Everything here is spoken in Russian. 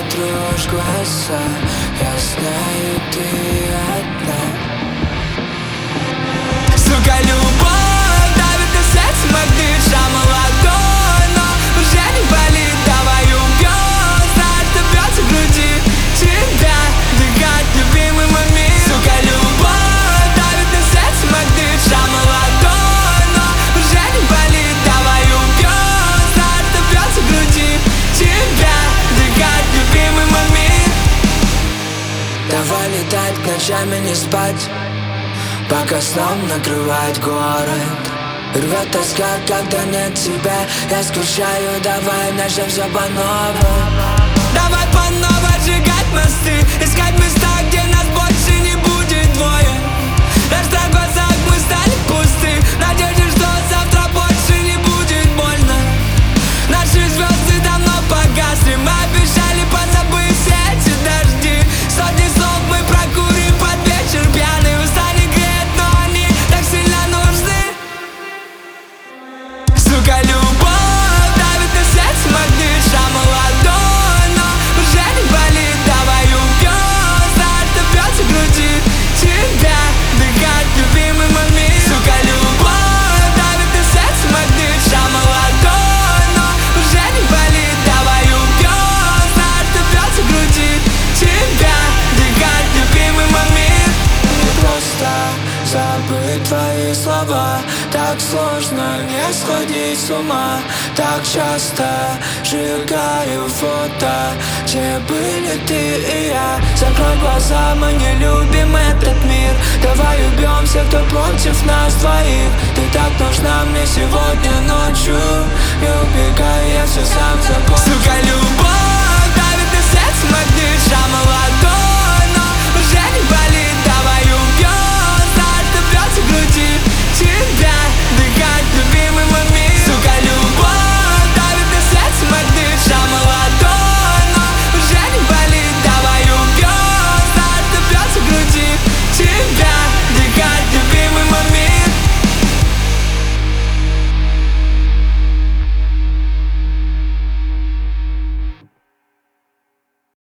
трешь глаза, я знаю, ты одна. Сука, любовь давит на сердце, магнит, молодой, но уже не болит. Давай убьем, знать, что бьется в груди тебя, дыхать, любимый мой мир. Сука, любовь давит на сердце, магнит, молодой, но уже не болит. Давай убьем, знать, что бьется в груди тебя, дыхать, любимый мой мир. Давай летать, ночами не спать, пока сном накрывает город. Рвет тоска, когда нет тебя. Я скучаю, давай начнем все по новой. Давай по новой сжигать мосты, искать места, где нас больше не будет двое. Лишь в глазах мы стали пусты, надежде, что завтра больше не будет больно. Наши звезды давно погасли, мы обещали позабыть все эти дожди. Сотни слов мы прокурим под вечер пьяный. Устали греть, но они так сильно нужны. Сука, любовь давит на сердце, магнит, молодой, но уже не болит. Давай убьем, знать, что бьется в груди тебя, дыхать, любимый мой мир. Сука, любовь давит на сердце, магнит, молодой, но уже не болит. Давай убьем, знать, что бьется в груди тебя, дыхать, любимый мой мир. Не просто забыть твои слова, так сложно не сходить с ума. Так часто сжигаю фото, где были ты и я. Закрой глаза, мы не любим этот мир. Давай убьем всех, кто против нас двоих. Ты так нужна мне сегодня ночью. Не убегай, я все сам закончу.